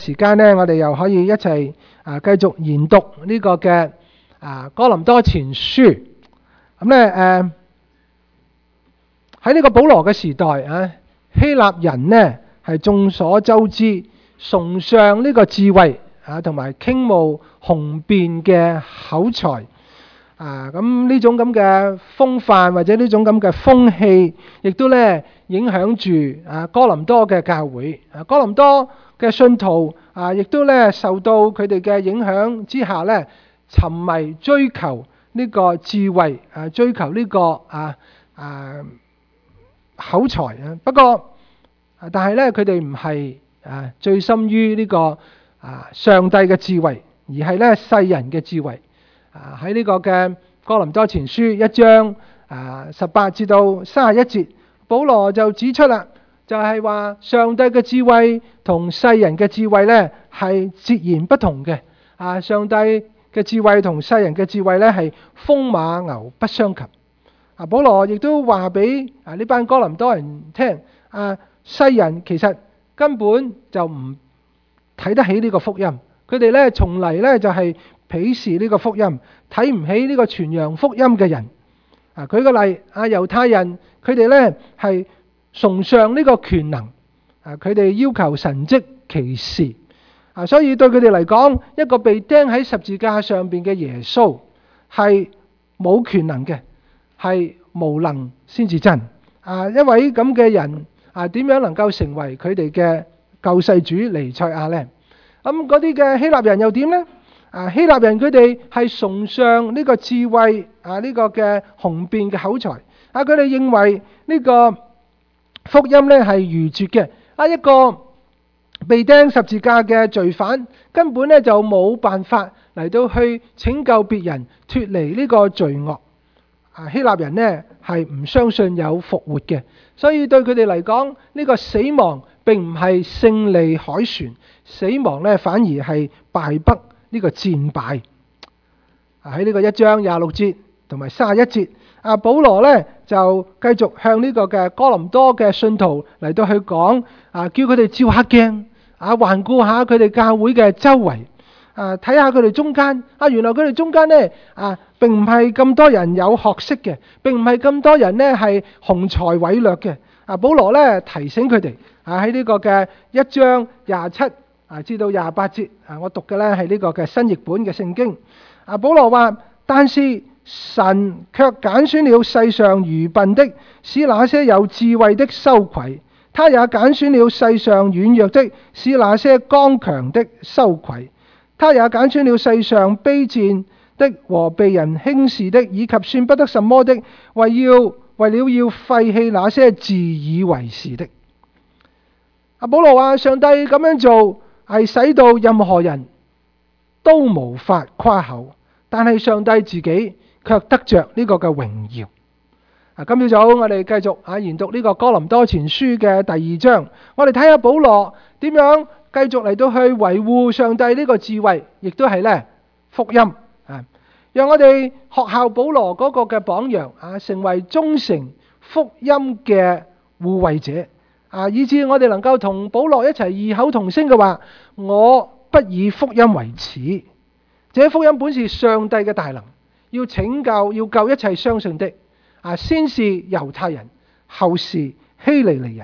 時間呢，我哋又可以一齊繼續研讀呢個嘅哥林多前書。咁咧喺呢個保羅嘅時代希臘人呢係眾所周知崇尚呢個智慧同埋傾慕雄辯嘅口才。咁呢種咁嘅風範或者呢種咁嘅風氣，亦都咧影響住哥林多嘅教會。哥林多嘅信徒亦都咧受到佢哋嘅影響之下咧，沉迷追求呢個智慧，追求呢個口才。不過但係咧，佢哋唔係醉心於呢個上帝嘅智慧，而係咧世人嘅智慧。喺呢個嘅哥林多前書1章18至到31節，保羅就指出啦，就係話上帝嘅智慧同世人嘅智慧呢係截然不同嘅。上帝嘅智慧同世人嘅智慧呢係風馬牛不相及。保羅亦都話俾呢班哥林多人聽，世人其實根本就唔睇得起呢個福音，佢哋呢從嚟呢就係鄙視呢個福音，睇唔起呢個傳揚福音嘅人。舉個例，猶太人佢哋呢係崇尚呢個權能，佢哋要求神蹟奇事。所以對佢哋嚟講，一個被釘喺十字架上邊嘅耶穌係冇權能嘅，係無能先至真。一位咁嘅人點樣能夠成為佢哋嘅救世主彌賽亞呢？咁嗰啲嘅希臘人又點呢？希臘人佢哋係崇尚呢個智慧呢個嘅雄辯嘅口才。佢哋認為呢個福音呢係愚拙嘅。一個被釘十字架嘅罪犯根本呢就冇辦法嚟到去拯救別人脫離呢個罪惡。希臘人呢係唔相信有復活嘅，所以對佢哋嚟講，呢個死亡並唔係勝利凱旋，死亡呢反而係敗北呢個戰敗。喺呢個1章26節同埋31節，保羅呢就繼續向呢個嘅哥林多嘅信徒嚟到去講，叫佢哋照下鏡，環顧下佢哋教會嘅周圍，睇下佢哋中間，原來佢哋中間呢並唔係咁多人有學識嘅，並唔係咁多人呢係雄才偉略嘅。保羅呢提醒佢哋喺呢個嘅1章27至到28節，我讀嘅呢係呢個嘅新譯本嘅聖經。保羅話：但是神卻揀選了世上愚笨的，使那些有智慧的羞愧；他也揀選了世上軟弱的，使那些剛強的羞愧；他也揀選了世上卑賤的和被人輕視的，以及算不得什麼的，為了要廢棄那些自以為是的。保羅話：上帝咁樣做係使到任何人都無法誇口，但係上帝自己卻得着呢個嘅榮耀。今朝早我哋繼續研讀呢個哥林多前書嘅第2章，我哋睇下保羅點樣繼續嚟到去維護上帝呢個智慧，亦都係呢福音。讓我哋學效保羅嗰個嘅榜樣，成為忠誠福音嘅護衛者，以致我哋能夠同保羅一齊異口同聲嘅話：我不以福音為恥，這福音本是上帝嘅大能，要拯救要救一切相信的，先是猶太人，後是希利尼人。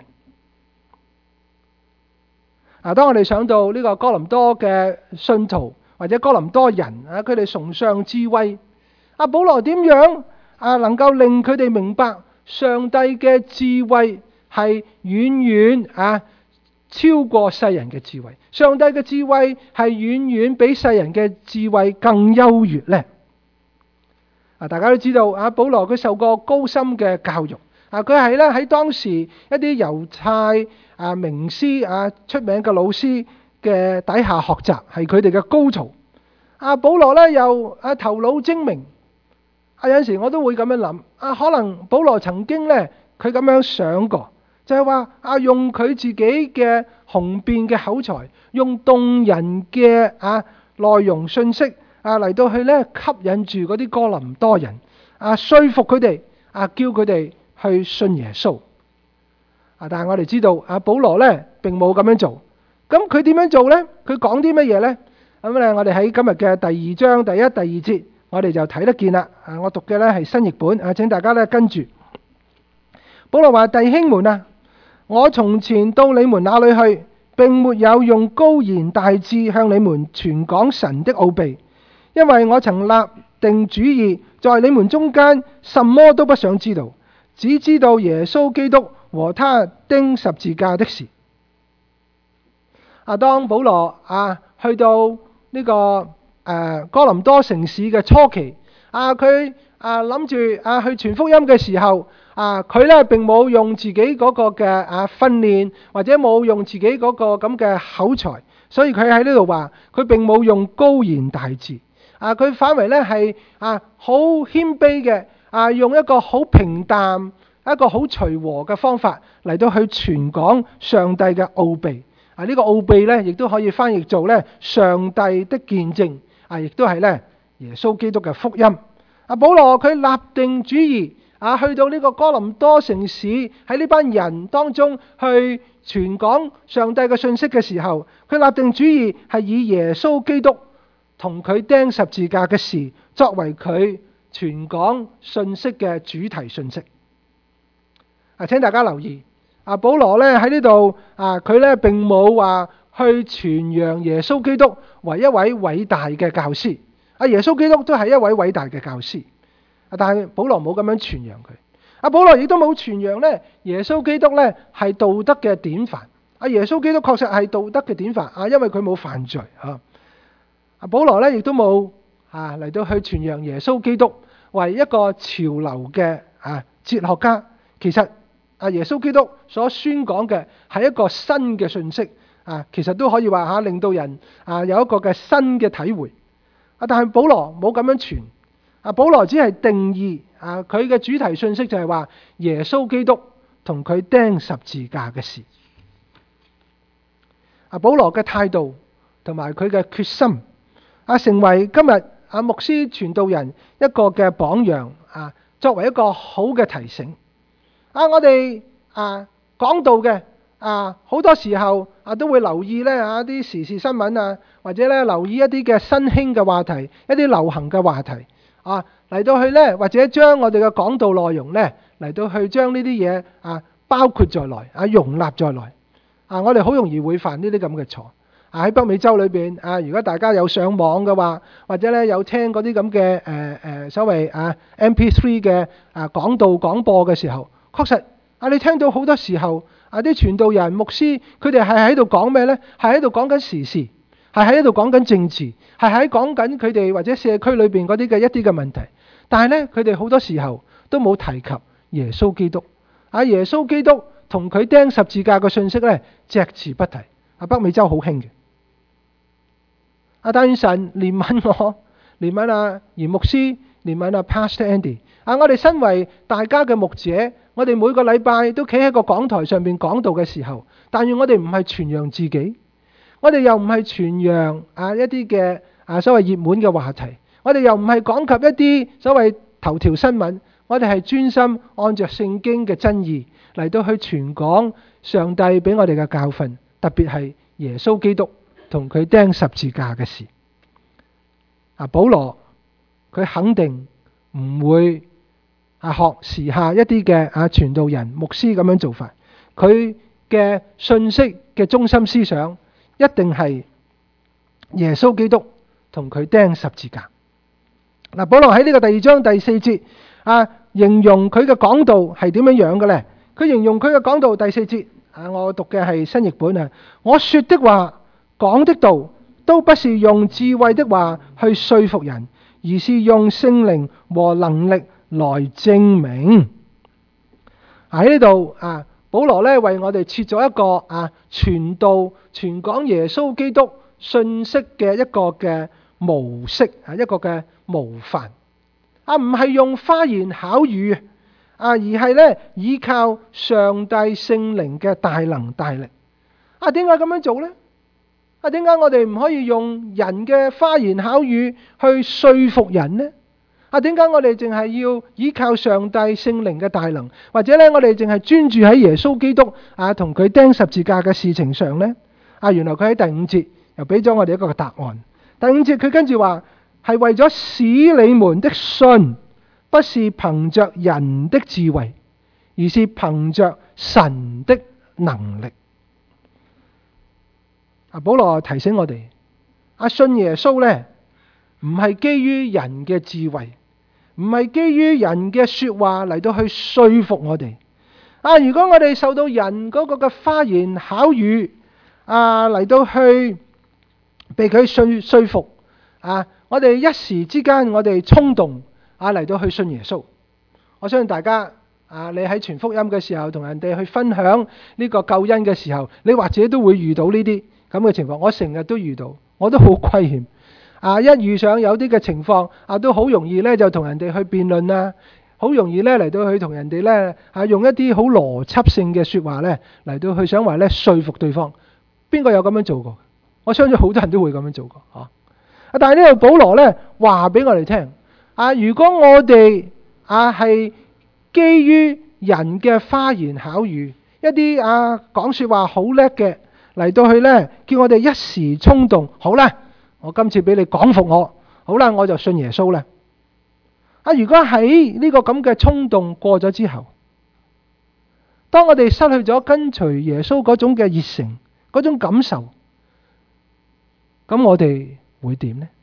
當我哋想到呢個哥林多嘅信徒或者哥林多人，佢哋崇尚智慧，保羅點樣能夠令佢哋明白上帝嘅智慧係遠遠超過世人嘅智慧，上帝嘅智慧係遠遠比世人嘅智慧更優越呢？大家都知道保羅佢受過高深嘅教育，佢係咧喺當時一啲猶太名師出名嘅老師嘅底下學習，係佢哋嘅高徒。保羅咧又頭腦精明，有陣時我都會咁樣諗，可能保羅曾經咧佢咁樣想過，就係話用佢自己嘅雄辯嘅口才，用動人嘅內容信息嚟到去咧吸引住嗰啲哥林多人，說服佢哋，叫佢哋去信耶穌。但係我哋知道保羅咧並冇咁樣做， 咁佢點樣做呢？佢講啲乜嘢呢？咁咧，我哋喺今日嘅第二章第一、第二節，我哋就睇得見啦。我讀嘅咧係新譯本，請大家咧跟住。保羅話：弟兄們啊，我從前到你們那裏去，並沒有用高言大智向你們傳講神的奧秘，因為我曾立定主意，在你們中間什麼都不想知道，只知道耶穌基督和他釘十字架的事。當保羅去到呢個哥林多城市嘅初期，佢諗住去傳福音嘅時候，佢咧並冇用自己嗰個嘅訓練，或者冇用自己嗰個咁嘅口才，所以佢喺呢度話佢並冇用高言大智，佢反為咧係好謙卑嘅，用一個好平淡、一個好隨和嘅方法嚟到去傳講上帝嘅奧秘。呢個奧秘咧，亦都可以翻譯做咧上帝的見證，亦都係咧耶穌基督嘅福音。保羅佢立定主意，去到呢個哥林多城市，喺呢班人當中去傳講上帝嘅信息嘅時候，佢立定主意係以耶穌基督同佢釘十字架嘅事作為佢傳講信息嘅主題信息。請大家留意。保羅咧喺呢度，佢咧並冇話去傳揚耶穌基督為一位偉大嘅教師。耶穌基督都係一位偉大嘅教師，但係保羅冇咁樣傳揚佢。保羅亦都冇傳揚咧耶穌基督咧係道德嘅典範。耶穌基督確實係道德嘅典範，因為佢冇犯罪。保羅咧亦都冇嚟到去傳揚耶穌基督為一個潮流嘅哲學家。其實耶穌基督所宣講嘅係一個新嘅信息，其實都可以話令到人有一個嘅新嘅體會。但係保羅冇咁樣傳，保羅只係定義佢嘅主題信息就係話耶穌基督同佢釘十字架嘅事。保羅嘅態度同埋佢嘅決心，成為今日牧師傳道人一個嘅榜樣，作為一個好嘅提醒。我哋講道嘅好多時候都會留意咧啲時事新聞或者咧留意一啲嘅新興嘅話題，一啲流行嘅話題嚟到去咧，或者將我哋嘅講道內容咧嚟到去將呢啲嘢包括在內，容納在內。我哋好容易會犯呢啲咁嘅錯。喺北美洲裏邊如果大家有上網嘅話，或者咧有聽嗰啲咁嘅所謂MP3 嘅講道廣播嘅時候，確實你聽到好多時候啲傳道人牧師佢哋係喺度講咩呢？係喺度講緊時事，係喺度講緊政治，係喺講緊佢哋或者社區裏邊嗰啲嘅一啲嘅問題。但係呢，佢哋好多時候都冇提及耶穌基督。耶穌基督同佢釘十字架嘅信息呢，隻字不提。北美洲好興嘅。但願神憐憫我，憐憫嚴牧師，憐憫Pastor Andy。我哋身為大家嘅牧者，我哋每個禮拜都企喺個講台上面講道嘅時候，但願我哋唔係傳揚自己，我哋又唔係傳揚一啲嘅所謂熱門嘅話題，我哋又唔係講及一啲所謂頭條新聞，我哋係專心按着聖經嘅真義嚟到去傳講上帝俾我哋嘅教訓，特別係耶穌基督同佢釘十字架嘅事。保羅佢肯定唔會學時下一啲嘅傳道人牧師咁樣做法，佢嘅信息嘅中心思想一定係耶穌基督同佢釘十字架。保羅喺呢個第二章第四節形容佢嘅講道係點樣樣嘅呢？佢形容佢嘅講道第四節，我讀嘅係新譯本。我說的話講的道都不是用智慧的話去說服人，而是用聖靈和能力來證明。喺呢度保羅咧為我哋設咗一個傳道傳講耶穌基督信息嘅一個嘅模式，一個嘅模範。唔係用花言巧語，而係咧依靠上帝聖靈嘅大能大力。點解咁樣做呢？點解我哋唔可以用人嘅花言巧語去說服人呢？點解我哋淨係要依靠上帝聖靈嘅大能，或者咧我哋淨係專注喺耶穌基督同佢釘十字架嘅事情上呢？ 原來佢喺第五節又俾咗我哋一個答案。第五節佢跟住話係為咗使你們的信不是憑着人的智慧，而是憑着神的能力。保羅提醒我哋，信耶穌呢，唔係基於人嘅智慧，唔係基於人嘅說話嚟到去說服我哋。如果我哋受到人嗰個嘅花言巧語嚟到去被佢說服我哋一時之間我哋衝動嚟到去信耶穌。我相信大家你喺傳福音嘅時候，同人哋去分享呢個救恩嘅時候，你或者都會遇到呢啲咁嘅情況。我成日都遇到，我都好虧欠一遇上有啲嘅情況都好容易呢就同人哋去辯論好容易呢嚟到去同人哋呢用一啲好邏輯性嘅說話呢嚟到去想話呢說服對方。邊個有咁樣做過？我相信好多人都會咁樣做過但係呢度保羅呢話俾我哋聽如果我哋係基於人嘅花言巧語，一啲講說話好叻嘅嚟到去呢叫我哋一時衝動，好啦，我今次俾你講服我，好啦，我就信耶穌啦。如果喺呢個咁嘅衝動過咗之後，當我哋失去咗跟隨耶穌嗰種嘅熱誠，嗰種感受，咁我哋會點呢？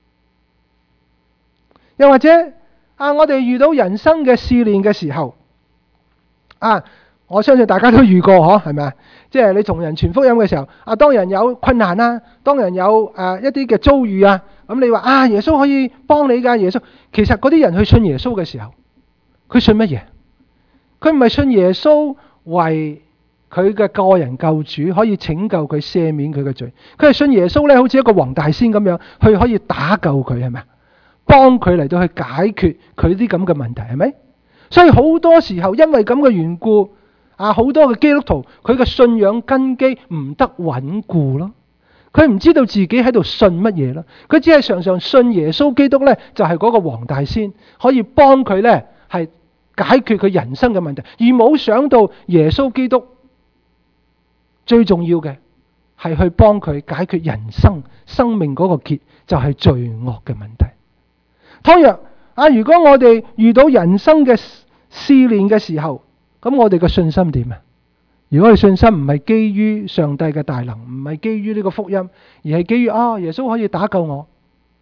又或者我哋遇到人生嘅試煉嘅時候我相信大家都遇過係咪啊？即係你同人傳福音嘅時候當人有困難當人有一啲嘅遭遇咁你話耶穌可以幫你㗎。耶穌其實嗰啲人去信耶穌嘅時候，佢信乜嘢？佢唔係信耶穌為佢嘅個人救主，可以拯救佢、赦免佢嘅罪。佢係信耶穌咧，好似一個黃大仙咁樣，去可以打救佢，係咪啊？幫佢嚟到去解決佢啲咁嘅問題，係咪？所以好多時候因為咁嘅緣故好多嘅基督徒佢嘅信仰根基唔得穩固咯。佢唔知道自己喺度信乜嘢咯。佢只係常常信耶穌基督咧，就係嗰個黃大仙，可以幫佢咧係解決佢人生嘅問題，而冇想到耶穌基督最重要嘅係去幫佢解決人生命嗰個結，就係罪惡嘅問題。倘若如果我哋遇到人生嘅試煉嘅時候，咁我哋嘅信心點啊？如果我哋信心唔係基於上帝嘅大能，唔係基於呢個福音，而係基於耶穌可以打救我，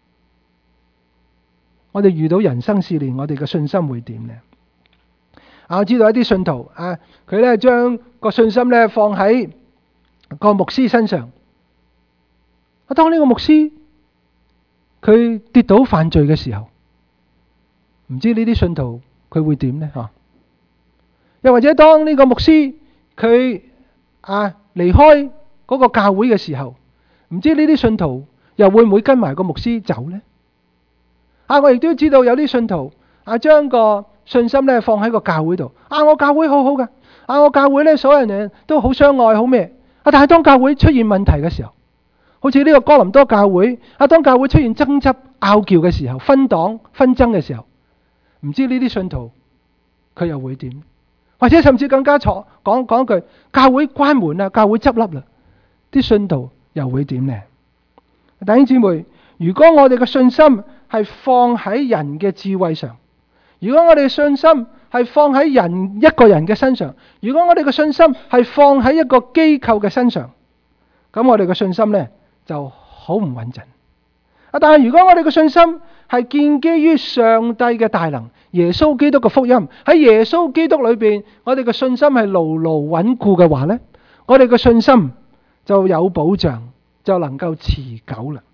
我哋遇到人生試煉，我哋嘅信心會點呢？我知道一啲信徒佢咧將個信心咧放喺個牧師身上。當呢個牧師佢跌倒犯罪嘅時候，唔知呢啲信徒佢會點呢？又或者當呢個牧師佢離開嗰個教會嘅時候，唔知呢啲信徒又會唔會跟埋個牧師走呢？我亦都知道有啲信徒將個信心咧放喺個教會度。我教會好好噶，我教會咧所有人都好相愛，好咩？但係當教會出現問題嘅時候，好似呢個哥林多教會，當教會出現爭執、拗撬嘅時候，分黨紛爭嘅時候，唔知呢啲信徒佢又會點？或者甚至更加講句，教會關門啦，教會執笠啦，啲信徒又會點呢？弟兄姊妹，如果我哋嘅信心係放喺人嘅智慧上，如果我哋嘅信心係放喺一個人嘅身上，如果我哋嘅信心係放喺一個機構嘅身上，咁我哋嘅信心呢就好唔穩陣。但係如果我哋嘅信心係建基於上帝嘅大能，耶穌基督嘅福音，喺耶穌基督裏邊，我哋嘅信心係牢牢穩固嘅話呢，我哋嘅信心就有保障，就能夠持久啦。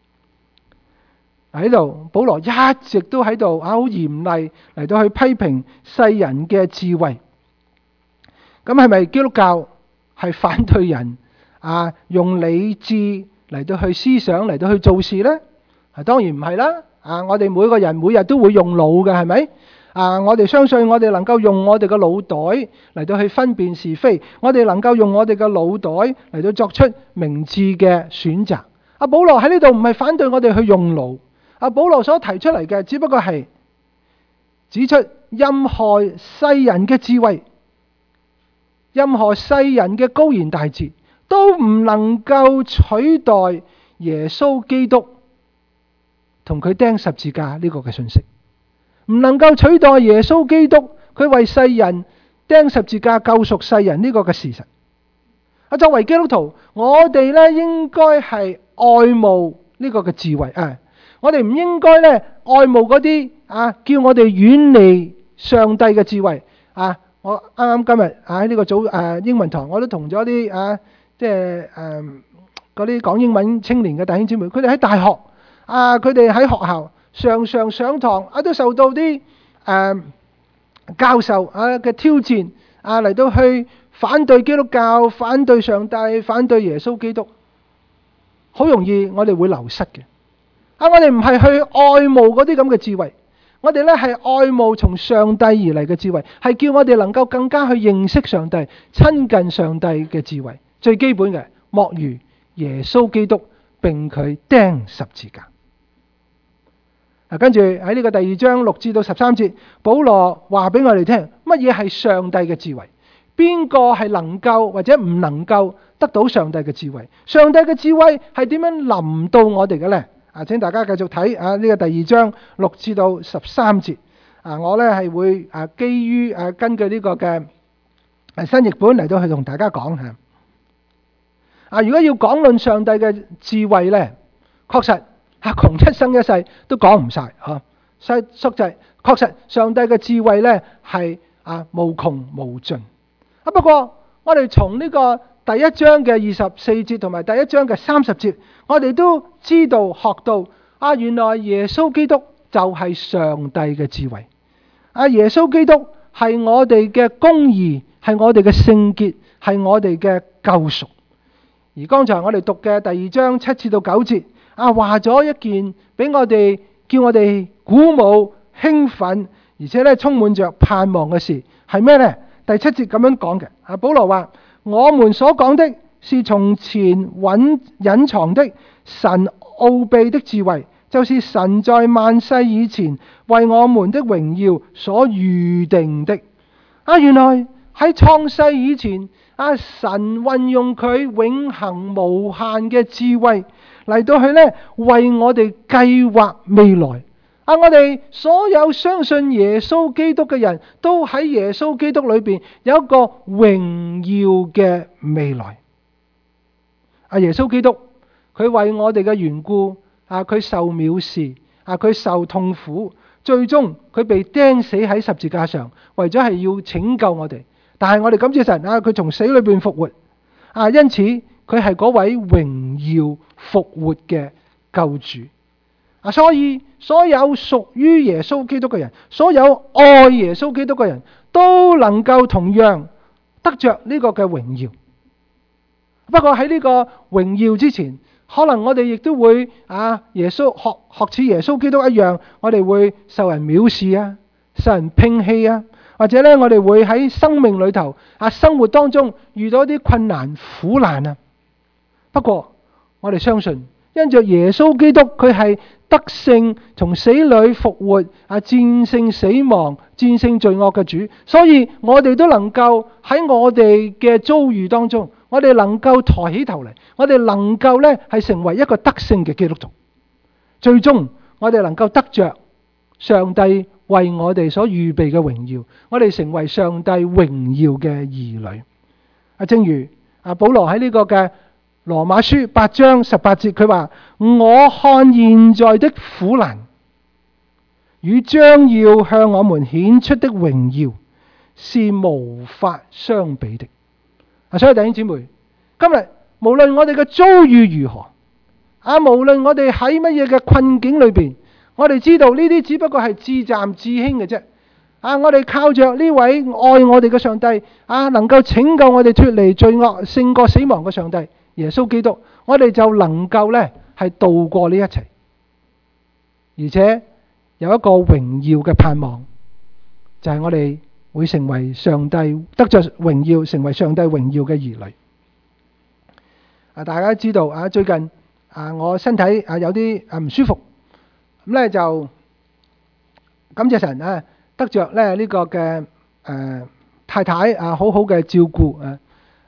喺度保羅一直都喺度好嚴厲嚟到去批評世人嘅智慧。咁係咪基督教係反對人用理智嚟到去思想，嚟到去做事呢？當然唔係啦。我哋每個人每日都會用腦嘅，係咪？我哋相信我哋能夠用我哋嘅腦袋嚟到去分辨是非，我哋能夠用我哋嘅腦袋嚟到作出明智嘅選擇。保羅喺呢度唔係反對我哋去用腦。保羅所提出嚟嘅只不過係指出任何世人嘅智慧，任何世人嘅高言大智， 都唔能夠取代耶穌基督同佢釘十字架呢個嘅信息，唔能夠取代耶穌基督佢為世人釘十字架救贖世人呢個嘅事實。作為基督徒，我哋咧應該係愛慕呢個嘅智慧啊！我哋唔應該咧愛慕嗰啲叫我哋遠離上帝嘅智慧啊！我啱啱今日喺呢個組英文堂，我都同咗啲即係嗰啲講英文青年嘅弟兄姊妹，佢哋喺大學佢哋喺學校常常上堂都受到啲教授嘅挑戰嚟到去反對基督教、反對上帝、反對耶穌基督，好容易我哋會流失嘅。我哋唔係去愛慕嗰啲咁嘅智慧，我哋咧係愛慕從上帝而嚟嘅智慧，係叫我哋能夠更加去認識上帝、親近上帝嘅智慧。最基本嘅莫如耶穌基督並佢釘十字架。跟住喺呢個第2章6至到13節，保羅話俾我哋聽乜嘢係上帝嘅智慧，邊個係能夠或者唔能夠得到上帝嘅智慧？上帝嘅智慧係點樣臨到我哋嘅呢？請大家繼續睇呢個第2章6至到13節。我呢係會基於根據呢個嘅新譯本嚟到去同大家講下。如果要講論上帝嘅智慧呢，確實窮一生一世都講唔晒嚇。確實上帝嘅智慧呢係無窮無盡。不過我哋從呢個第1章嘅24節同埋第1章嘅30節，我哋都知道學到原來耶穌基督就係上帝嘅智慧。耶穌基督係我哋嘅公義，係我哋嘅聖潔，係我哋嘅救贖。而剛才我哋讀嘅第2章7至到9節話咗一件俾我哋叫我哋鼓舞興奮，而且咧充滿着盼望嘅事係咩呢？第7節咁樣講嘅，保羅話：我們所講的是從前隱藏的神奧秘的智慧，就是神在萬世以前為我們的榮耀所預定的。原來喺創世以前，神運用佢永恆無限嘅智慧嚟到去咧為我哋計劃未來。我哋所有相信耶穌基督嘅人都喺耶穌基督裏邊有一個榮耀嘅未來。耶穌基督佢為我哋嘅緣故佢受藐視佢受痛苦，最終佢被釘死喺十字架上，為咗係要拯救我哋。但係我哋感謝神佢從死裏邊復活因此佢係嗰位榮耀復活嘅救主。所以所有屬於耶穌基督嘅人，所有愛耶穌基督嘅人都能夠同樣得着呢個嘅榮耀。不過喺呢個榮耀之前，可能我哋亦都會耶穌學似耶穌基督一樣，我哋會受人藐視受人摒棄或者咧我哋會喺生命裏頭生活當中遇到啲困難苦難不過我哋相信，因着耶穌基督佢係得勝從死裏復活戰勝死亡戰勝罪惡嘅主，所以我哋都能夠喺我哋嘅遭遇當中，我哋能夠抬起頭嚟，我哋能夠咧係成為一個得勝嘅基督徒。最終我哋能夠得着上帝為我哋所預備嘅榮耀，我哋成為上帝榮耀嘅兒女。正如保羅喺呢個嘅羅馬書8章18節，佢話：我看現在的苦難與將要向我們顯出的榮耀是無法相比的。所以弟兄姊妹，今日無論我哋嘅遭遇如何，無論我哋喺乜嘢嘅困境裏邊，我哋知道呢啲只不過係至暫至輕嘅啫。我哋靠着呢位愛我哋嘅上帝能夠拯救我哋脫離罪惡、勝過死亡嘅上帝耶穌基督，我哋就能夠呢係度過呢一切，而且有一個榮耀嘅盼望，就係我哋會成為上帝得着榮耀，成為上帝榮耀嘅兒女。大家知道最近我身體有啲唔舒服，咁咧就感謝神得着咧呢個嘅太太好好嘅照顧咁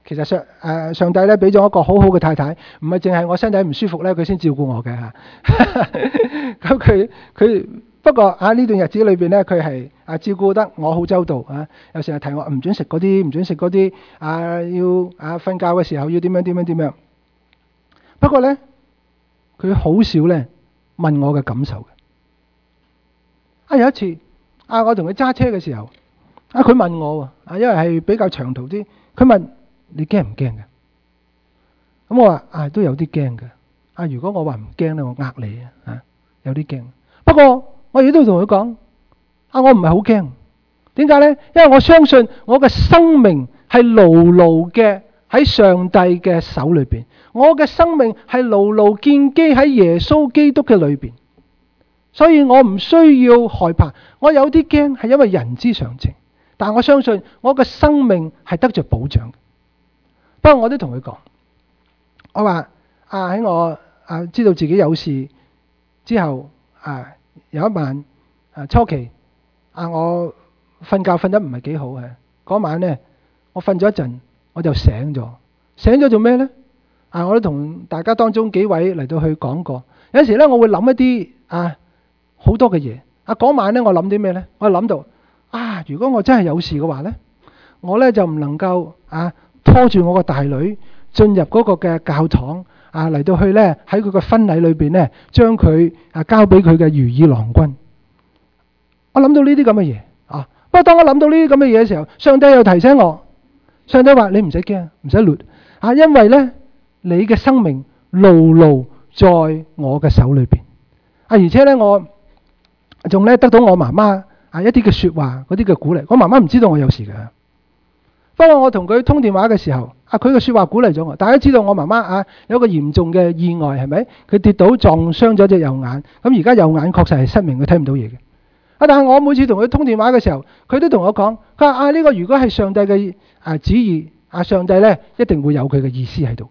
其實上帝咧俾咗一個好好嘅太太，唔係淨係我身體唔舒服咧，佢先照顧我嘅嚇。咁佢不過呢段日子裏邊咧，佢係照顧得我好周到啊。有時係提我唔準食嗰啲，唔準食嗰啲要瞓覺嘅時候要點樣。不過咧，佢好少咧問我嘅感受嘅。有一次我同佢揸車嘅時候，佢問我因為係比較長途啲，佢問你驚唔驚嘅？咁我話都有啲驚嘅。如果我話唔驚咧，我呃你有啲驚。不過我亦都同佢講，我唔係好驚。點解呢？因為我相信我嘅生命係牢牢嘅喺上帝嘅手裏邊，我嘅生命係牢牢建基喺耶穌基督嘅裏邊，所以我唔需要害怕。我有啲驚係因為人之常情，但我相信我嘅生命係得着保障。不過我都同佢講，我話喺我知道自己有事之後，有一晚初期我瞓覺瞓得唔係幾好嘅。嗰晚呢，我瞓咗一陣我就醒咗做咩呢？我都同大家當中幾位嚟到去講過，有時呢，我會諗一啲好多嘅嘢。嗰晚呢，我諗啲咩呢？我諗到如果我真係有事嘅話呢，我呢就唔能夠拖住我個大女進入嗰個嘅教堂嚟到去呢，喺佢嘅婚禮裏邊呢，將佢交俾佢嘅如意郎君。我諗到呢啲咁嘅嘢不過當我諗到呢啲咁嘅嘢嘅時候，上帝又提醒我，上帝話你唔使驚，唔使亂因為呢，你嘅生命牢牢在我嘅手裏邊而且呢，我仲呢得到我媽媽一啲嘅說話，嗰啲嘅鼓勵。我媽媽唔知道我有事嘅，不過我同佢通電話嘅時候，佢嘅說話鼓勵咗我。大家知道我媽媽有一個嚴重嘅意外，係咪？佢跌倒撞傷咗隻右眼，咁而家右眼確實係失明，佢睇唔到嘢嘅。但係我每次同佢通電話嘅時候，佢都同我講，佢話呢個如果係上帝嘅旨意，上帝呢一定會有佢嘅意思喺度。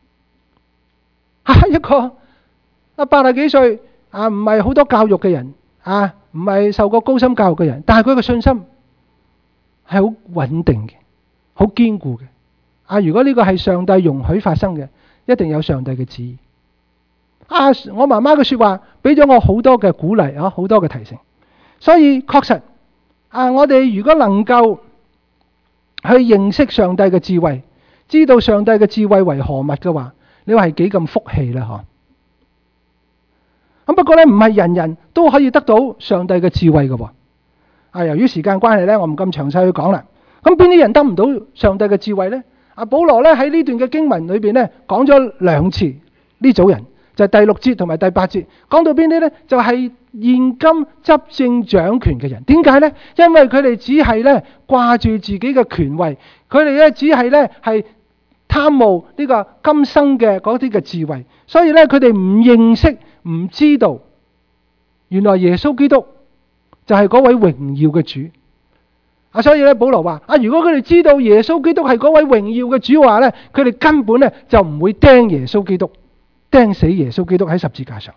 一個80幾歲唔係好多教育嘅人唔係受過高深教育嘅人，但係佢嘅信心係好穩定嘅，好堅固嘅。如果呢個係上帝容許發生嘅，一定有上帝嘅旨意。我媽媽嘅說話俾咗我好多嘅鼓勵好多嘅提醒。所以確實我哋如果能夠去認識上帝嘅智慧，知道上帝嘅智慧為何物嘅話，你話係幾咁福氣啦咁不過呢，唔係人人都可以得到上帝嘅智慧嘅由於時間關係呢，我唔咁詳細去講啦。咁邊啲人得唔到上帝嘅智慧呢？保羅呢喺呢段嘅經文裏邊呢，講咗2次呢組人，就係第6節同埋第8節，講到邊啲呢？就係現今執政掌權嘅人。點解呢？因為佢哋只係呢掛住自己嘅權位，佢哋呢只係呢係貪慕呢個今生嘅嗰啲嘅智慧，所以呢佢哋唔認識、唔知道原來耶穌基督就係嗰位榮耀嘅主。所以呢保羅話如果佢哋知道耶穌基督係嗰位榮耀嘅主嘅話呢，佢哋根本呢就唔會釘耶穌基督，釘死耶穌基督喺十字架上。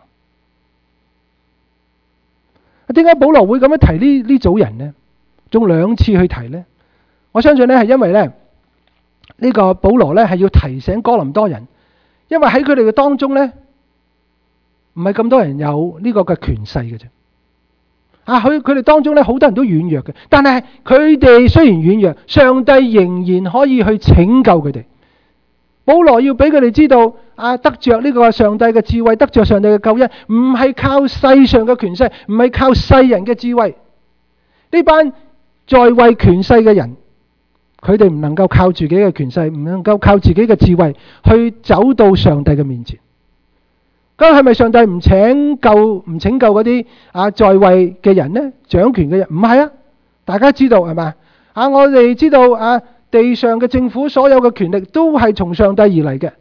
點解保羅會咁樣提呢組人呢？仲2次去提呢？我相信呢係因為呢個保羅呢係要提醒哥林多人，因為喺佢哋嘅當中呢，唔係咁多人有呢個嘅權勢嘅啫。佢哋當中呢，好多人都軟弱嘅，但係佢哋雖然軟弱，上帝仍然可以去拯救佢哋。保羅要俾佢哋知道得着呢個上帝嘅智慧，得着上帝嘅救恩，唔係靠世上嘅權勢，唔係靠世人嘅智慧。呢班在位權勢嘅人，佢哋唔能夠靠自己嘅權勢，唔能夠靠自己嘅智慧去走到上帝嘅面前。咁係咪上帝唔拯救嗰啲在位嘅人呢？掌權嘅人唔係大家知道係咪我哋知道地上嘅政府所有嘅權力都係從上帝而嚟嘅。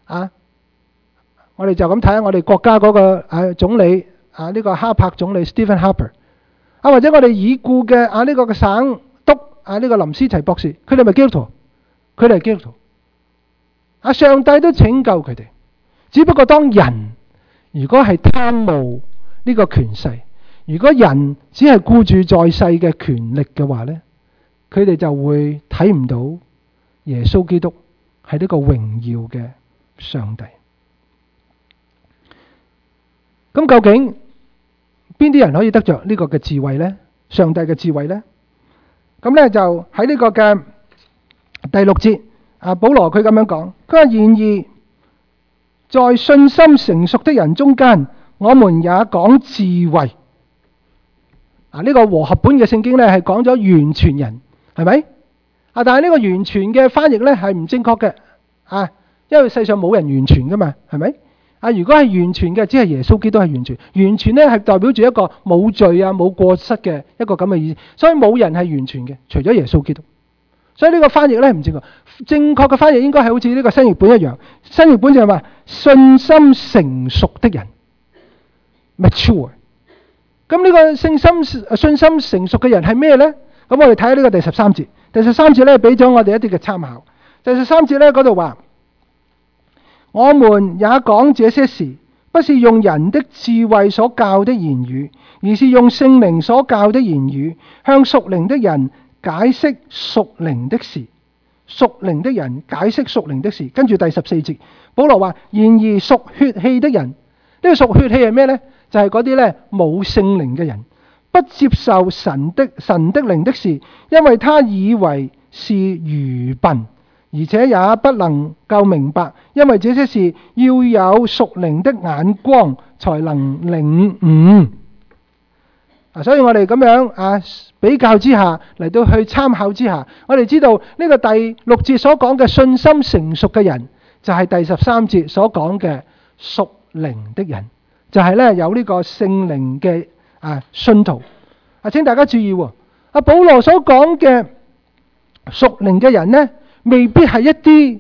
我哋就咁睇下我哋國家嗰個總理呢個哈柏總理 Stephen Harper 或者我哋已故嘅呢個嘅省督呢個林思齊博士，佢哋咪基督徒？佢哋係基督徒。上帝都拯救佢哋，只不過當人如果係貪慕呢個權勢，如果人只係顧住在世嘅權力嘅話呢，佢哋就會睇唔到耶穌基督係呢個榮耀嘅上帝。咁究竟邊啲人可以得着呢個嘅智慧呢？上帝嘅智慧呢？咁呢就喺呢個嘅第6節，保羅佢咁樣講，佢話然而在信心成熟的人中間，我們也講智慧。呢個和合本嘅聖經呢係講咗完全人，係咪？但係呢個完全嘅翻譯呢係唔正確嘅，因為世上冇人完全噶嘛，係咪？如果係完全嘅，只係耶穌基督係完全。完全呢係代表住一個冇罪冇過失嘅一個咁嘅意思，所以冇人係完全嘅，除咗耶穌基督。所以呢個翻譯呢唔正確，正確嘅翻譯應該係好似呢個新譯本一樣。新譯本就係話信心成熟的人 mature。咁呢個信心成熟嘅人係咩呢？咁我哋睇下呢個第13節。第13節呢俾咗我哋一啲嘅參考。第13節呢嗰度話，我們也講這些事，不是用人的智慧所教的言語，而是用聖靈所教的言語，向屬靈的人解釋屬靈的事。屬靈的人解釋屬靈的事。跟住第14節，保羅話，然而屬血氣的人，呢個屬血氣係咩呢？就係嗰啲呢冇聖靈嘅人，不接受神的靈的事，因為他以為是愚笨，而且也不能夠明白，因為這些事要有屬靈的眼光才能領悟。所以我哋咁樣比較之下，嚟到去參考之下，我哋知道呢個第6節所講嘅信心成熟嘅人，就係第13節所講嘅屬靈的人，就係呢有呢個聖靈嘅信徒。請大家注意，保羅所講嘅屬靈嘅人呢，未必係一啲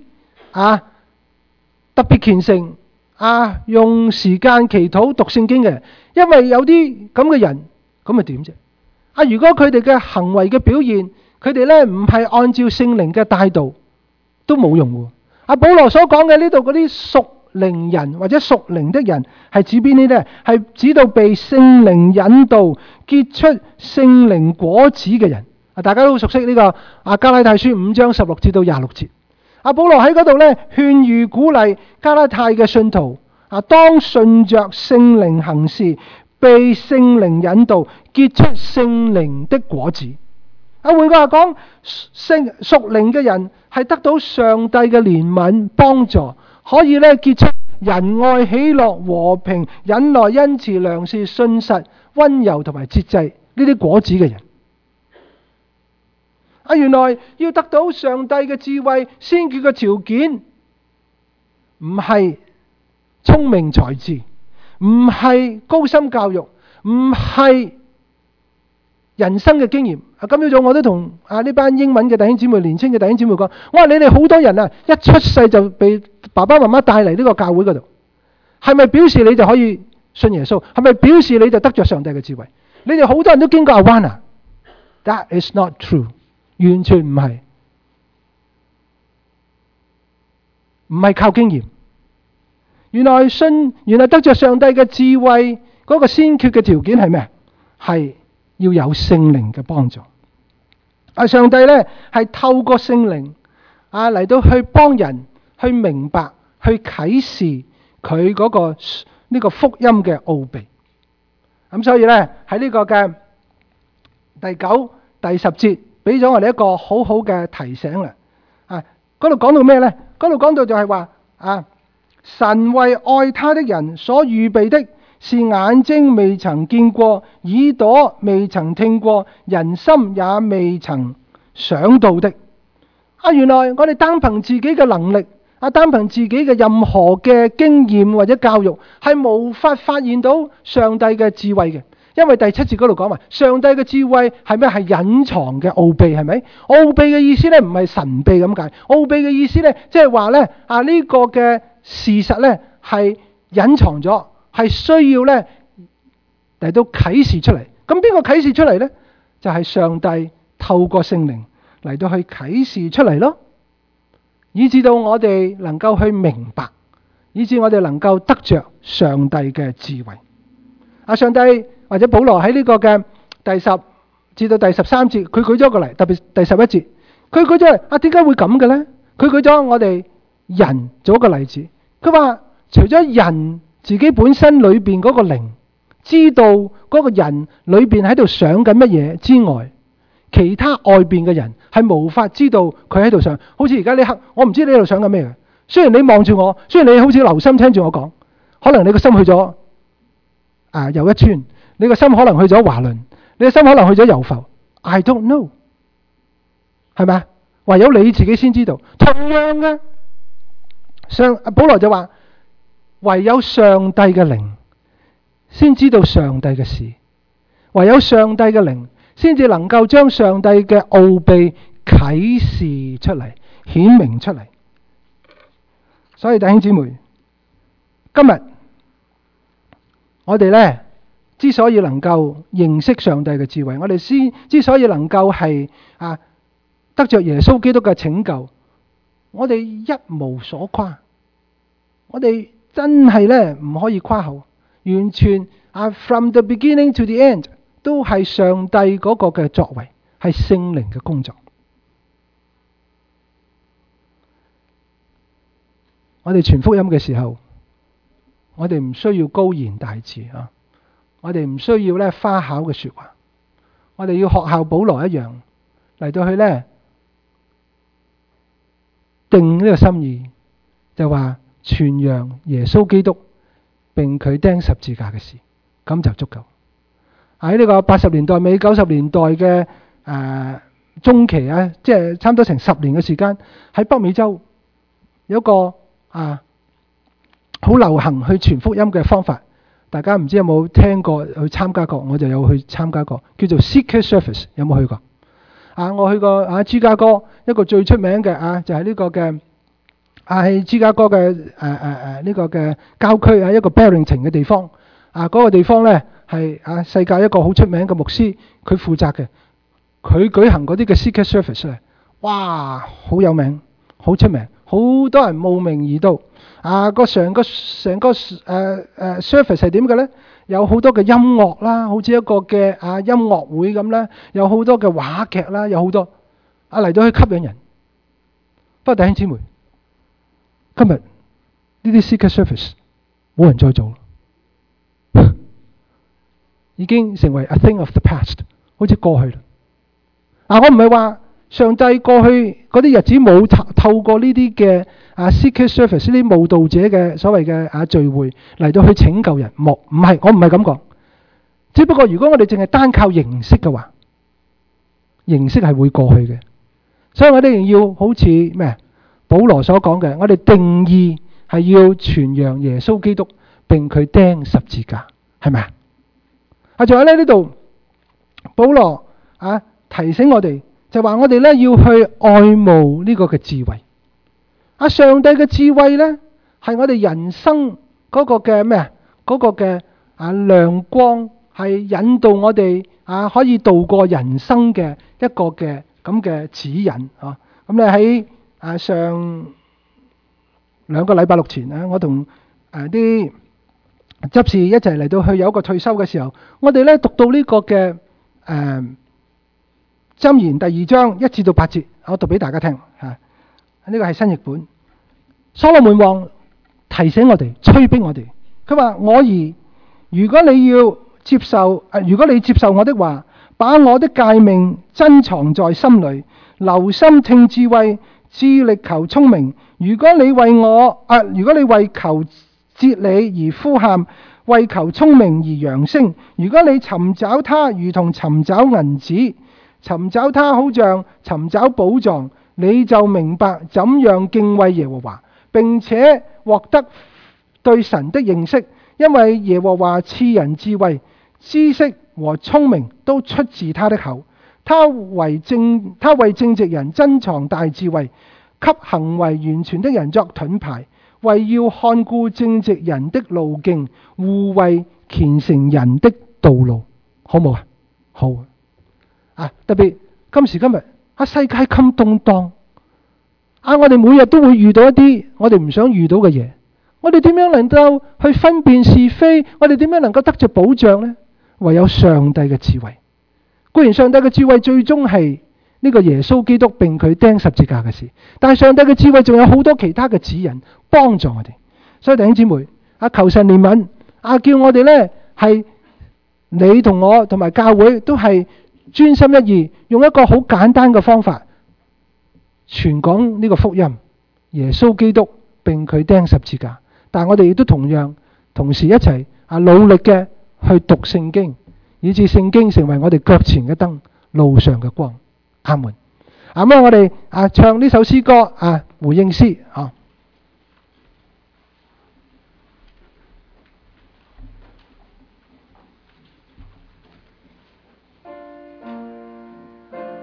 特別虔誠用時間祈禱讀聖經嘅人，因為有啲咁嘅人，咁咪點啫？如果佢哋嘅行為嘅表現，佢哋呢唔係按照聖靈嘅帶導，都冇用喎。保羅所講嘅呢度嗰啲屬靈人或者屬靈的人，係指邊啲呢？係指到被聖靈引導結出聖靈果子嘅人。大家都好熟悉呢個加拉太書5章16節到26節。保羅喺嗰度呢勸喻鼓勵加拉太嘅信徒，當順着聖靈行事，被聖靈引導結出聖靈的果子。換句話講，屬靈嘅人係得到上帝嘅憐憫幫助，可以咧結出仁愛、喜樂、和平、忍耐、恩慈、良善、信實、溫柔同埋節制呢啲果子嘅人。原來要得到上帝嘅智慧，先決嘅條件唔係聰明才智，唔係高深教育，唔係人生嘅經驗。今朝早我都同呢班英文嘅弟兄姊妹、年輕嘅弟兄姊妹講，我話你哋好多人一出世就被爸爸媽媽帶嚟呢個教會嗰度，係咪表示你就可以信耶穌？係咪表示你就得着上帝嘅智慧？你哋好多人都經過阿灣，That is not true， 完全唔係，唔係靠經驗。原來得着上帝嘅智慧嗰個先決嘅條件係咩？係要有聖靈嘅幫助。上帝呢係透過聖靈嚟到去幫人去明白、去啟示佢嗰個呢個福音嘅奧秘。咁所以呢喺呢個嘅第9、第10節俾咗我哋一個好好嘅提醒啦。嗰度講到咩呢？嗰度講到就係話神為愛他的人所預備的，是眼睛未曾見過，耳朵未曾聽過，人心也未曾想到的。原來我哋單憑自己嘅能力，單憑自己嘅任何嘅經驗或者教育，係無法發現到上帝嘅智慧嘅。因為第7節嗰度講話，上帝嘅智慧係咩？係隱藏嘅奧秘，係咪？奧秘嘅意思呢，唔係神秘咁解。奧秘嘅意思呢，即係話呢呢個嘅事實呢係隱藏咗，係需要呢嚟到啟示出嚟。咁邊個啟示出嚟呢？就係上帝透過聖靈嚟到去啟示出嚟咯，以至到我哋能夠去明白，以至我哋能夠得着上帝嘅智慧。上帝或者保羅喺呢個嘅第10至到第13節，佢舉咗個例，特別第11節，佢舉咗嚟點解會咁嘅呢？佢舉咗我哋人做一個例子。佢話除咗人自己本身裏邊嗰個靈知道嗰個人裏邊喺度想緊乜嘢之外，其他外邊嘅人係無法知道佢喺度想。好似而家呢刻，我唔知你喺度想緊咩嘅。雖然你望住我，雖然你好似留心聽住我講，可能你個心去咗又一村，你個心可能去咗華倫，你個心可能去咗柔浮。I don't know， 係咪啊？唯有你自己先知道。同樣嘅，保羅就話，唯有上帝嘅靈先知道上帝嘅事，唯有上帝嘅靈先至能夠將上帝嘅奧秘啟示出嚟，顯明出嚟。所以弟兄姊妹，今日我哋呢，之所以能夠認識上帝嘅智慧，我哋之所以能夠係得着耶穌基督嘅拯救，我哋一無所誇，我哋真係呢唔可以誇口，完全from the beginning to the end 都係上帝嗰個嘅作為，係聖靈嘅工作。我哋傳福音嘅時候，我哋唔需要高言大智我哋唔需要咧花巧嘅說話，我哋要學效保羅一樣嚟到去咧定呢個心意，就話傳揚耶穌基督並佢釘十字架嘅事，咁就足夠。喺呢個80年代尾90年代嘅中期即係差唔多成10年嘅時間，喺北美洲有一個好流行去傳福音嘅方法，大家唔知有冇聽過去參加過？我就有去參加過，叫做 Secret Service， 有冇去過？我去過芝加哥一個最出名嘅就係呢個嘅喺芝加哥嘅呢個嘅郊區一個 Barrington 嘅地方嗰個地方呢係世界一個好出名嘅牧師佢負責嘅，佢舉行嗰啲嘅 Secret Service 呢，哇好有名，好出名，好多人慕名而到。成個service 係點嘅呢？有好多嘅音樂啦，好似一個嘅音樂會咁啦，有好多嘅話劇啦，有好多嚟到去吸引人。不過弟兄姊妹，今日呢啲 secret service 冇人再做，已經成為 a thing of the past， 好似過去啦。我唔係話上帝過去嗰啲日子冇透過呢啲嘅secret service 呢啲慕道者嘅所謂嘅聚會嚟到去拯救人，我唔係咁講。只不過如果我哋淨係單靠形式嘅話，形式係會過去嘅。所以我哋要好似咩保羅所講嘅，我哋定義係要傳揚耶穌基督並佢釘十字架，係咪啊？仲有呢度保羅提醒我哋，就話我哋咧要去愛慕呢個嘅智慧。上帝嘅智慧咧係我哋人生嗰個嘅嗰個嘅亮光，係引導我哋可以度過人生嘅一個嘅咁嘅指引咁你喺上2個禮拜6前我同啲執事一齊嚟到去有一個退休嘅時候，我哋咧讀到呢個嘅箴言第2章1至8節，我讀俾大家聽呢個係新譯本。所羅門王提醒我哋，催逼我哋，佢話：我兒，如果你接受我的話，把我的誡命珍藏在心裏，留心聽智慧，致力求聰明。如果你為求哲理而呼喊，為求聰明而揚聲，如果你尋找他如同尋找銀子，尋找他好像尋找寶藏，你就明白怎樣敬畏耶和華，並且獲得對神的認識。因為耶和華賜人智慧、知識和聰明，都出自他的口。他為正直人珍藏大智慧，給行為完全的人作盾牌，為要看顧正直人的路徑，護衛虔誠人的道路。好冇啊？好特別今時今日世界咁動盪我哋每日都會遇到一啲我哋唔想遇到嘅嘢，我哋點樣能夠去分辨是非？我哋點樣能夠得着保障呢？唯有上帝嘅智慧。固然上帝嘅智慧最終係呢個耶穌基督並佢釘十字架嘅事。但係上帝嘅智慧仲有好多其他嘅指引幫助我哋。所以弟兄姊妹，求神憐憫，叫我哋呢係你同我同埋教會都係專心一意，用一個好簡單嘅方法傳講呢個福音，耶穌基督並佢釘十字架。但係我哋亦都同時一齊努力嘅去讀聖經，以致聖經成為我哋腳前嘅燈，路上嘅光。阿門。咁我哋唱呢首詩歌回應詩啊。